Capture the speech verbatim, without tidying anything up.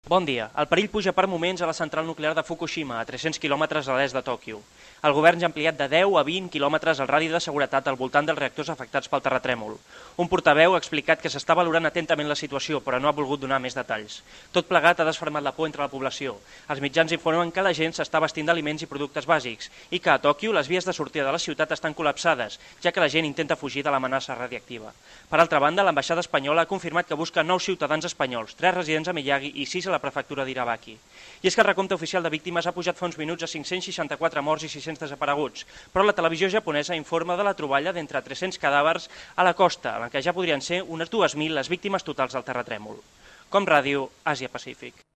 Bon dia. El perill puja per moments a la central nuclear de Fukushima, a tres-cents quilòmetres a l'est de Tòquio. El govern ja ha ampliat de deu a vint quilòmetres el radi de seguretat al voltant dels reactors afectats pel terratrèmol. Un portaveu ha explicat que s'està valorant atentament la situació, però no ha volgut donar més detalls. Tot plegat ha desfermat la por entre la població. Els mitjans informen que la gent s'està vestint d'aliments i productes bàsics i que a Tòquio les vies de sortida de la ciutat estan col·lapsades, ja que la gent intenta fugir de l'amenaça radiactiva. Per altra banda, l'ambaixada espanyola ha confirmat que busca nou ciutadans espanyols, tres residents a Miyagi i sis a la prefectura d'Irabaki. I és que el recompte oficial de víctimes ha pujat fa uns minuts a cinc-cents seixanta-quatre morts i sis-cents desapareguts, però la televisió japonesa informa de la troballa d'entre tres-cents cadàvers a la costa, en què ja podrien ser unes dues mil les víctimes totals del terratrèmol. Com Ràdio, Àsia Pacífic.